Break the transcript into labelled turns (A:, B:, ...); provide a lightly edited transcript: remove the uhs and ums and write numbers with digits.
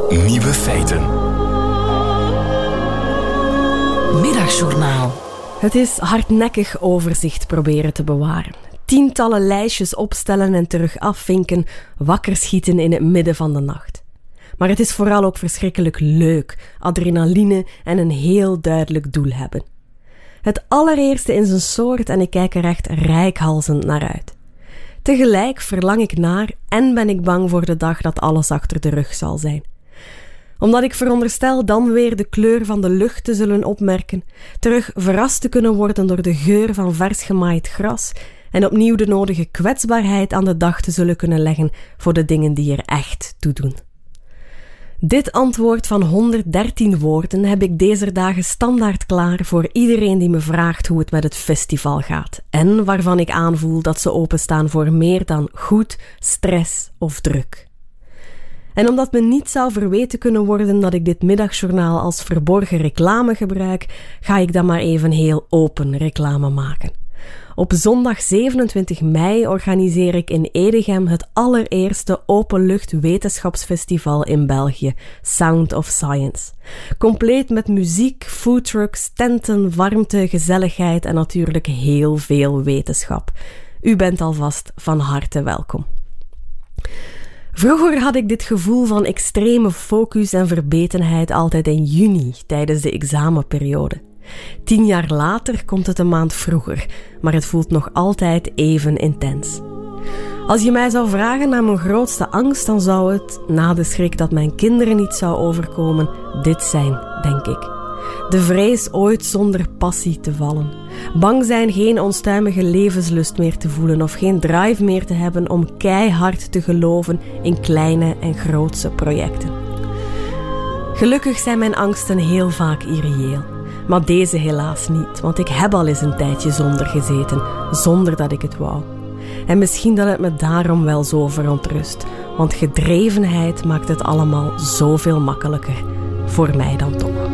A: Nieuwe feiten.
B: Middagjournaal.
C: Het is hardnekkig overzicht proberen te bewaren. Tientallen lijstjes opstellen en terug afvinken, wakker schieten in het midden van de nacht. Maar het is vooral ook verschrikkelijk leuk, adrenaline en een heel duidelijk doel hebben. Het allereerste in zijn soort en ik kijk er echt reikhalzend naar uit. Tegelijk verlang ik naar en ben ik bang voor de dag dat alles achter de rug zal zijn. Omdat ik veronderstel dan weer de kleur van de lucht te zullen opmerken, terug verrast te kunnen worden door de geur van vers gemaaid gras en opnieuw de nodige kwetsbaarheid aan de dag te zullen kunnen leggen voor de dingen die er echt toe doen. Dit antwoord van 113 woorden heb ik deze dagen standaard klaar voor iedereen die me vraagt hoe het met het festival gaat en waarvan ik aanvoel dat ze openstaan voor meer dan goed, stress of druk. En omdat me niet zou verweten kunnen worden dat ik dit middagjournaal als verborgen reclame gebruik, ga ik dan maar even heel open reclame maken. Op zondag 27 mei organiseer ik in Edegem het allereerste openlucht wetenschapsfestival in België, Sound of Science. Compleet met muziek, foodtrucks, tenten, warmte, gezelligheid en natuurlijk heel veel wetenschap. U bent alvast van harte welkom. Vroeger had ik dit gevoel van extreme focus en verbetenheid altijd in juni, tijdens de examenperiode. 10 jaar later komt het een maand vroeger, maar het voelt nog altijd even intens. Als je mij zou vragen naar mijn grootste angst, dan zou het, na de schrik dat mijn kinderen niet zou overkomen, dit zijn, denk ik. De vrees ooit zonder passie te vallen. Bang zijn geen onstuimige levenslust meer te voelen of geen drive meer te hebben om keihard te geloven in kleine en grootse projecten. Gelukkig zijn mijn angsten heel vaak irreëel. Maar deze helaas niet, want ik heb al eens een tijdje zonder gezeten, zonder dat ik het wou. En misschien dat het me daarom wel zo verontrust, want gedrevenheid maakt het allemaal zoveel makkelijker. Voor mij dan toch.